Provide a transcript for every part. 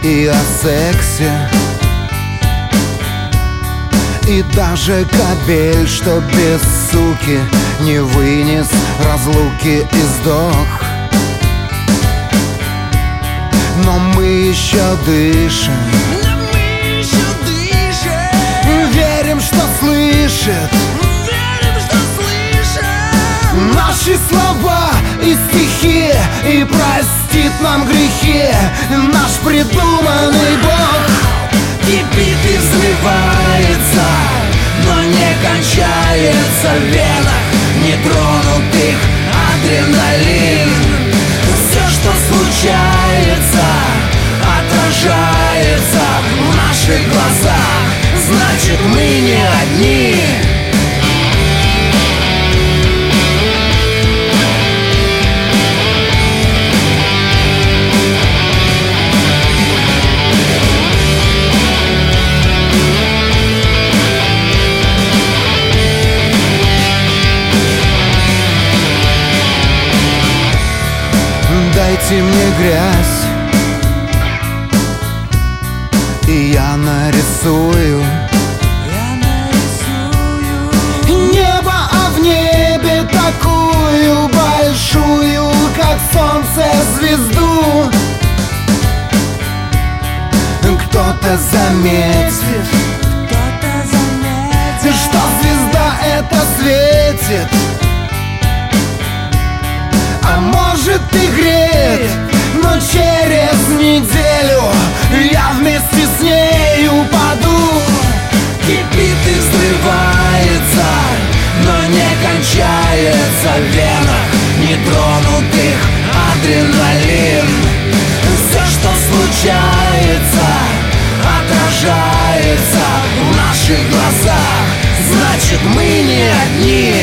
и о сексе. И даже кобель, что без суки не вынес разлуки и сдох. Но мы еще дышим, верим, что слышит наши слова и стихи, и простит нам грехи наш придуманный Бог. Кипит и взрывается, но не кончается в венах нетронутых адреналин. Все, что случается, отражается в наших глазах, значит, мы не одни. Дайте мне грязь, и я нарисую небо, а в небе такую большую, как солнце, звезду. Кто-то заметит, что звезда это светит, а может и греет. Но через неделю я вместе с ней упаду. Кипит и взрывается, но не кончается в венах нетронутых адреналин. Все, что случается, отражается в наших глазах, значит, мы не одни.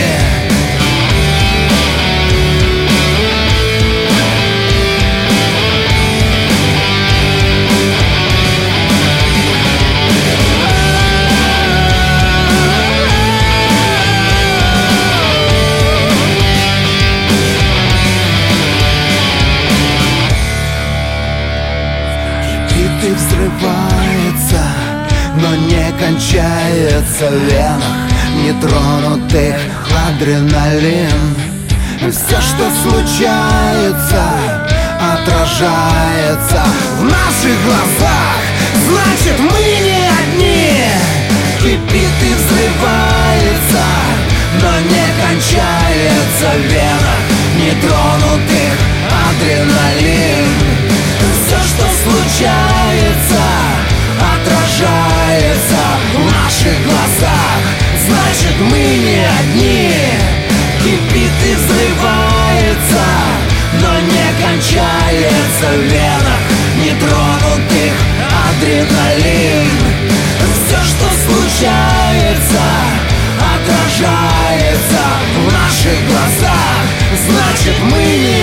И взрывается, но не кончается в венах нетронутых адреналин. Все, что случается, отражается в наших глазах, значит, мы не одни. Кипит и взрывается, но не кончается в венах нетронутых адреналин. Все, что случается, отражается в наших глазах, значит, мы не одни. Кипит и взрывается, но не кончается в венах нетронутых адреналин. Все, что случается, отражается в наших глазах, значит, мы не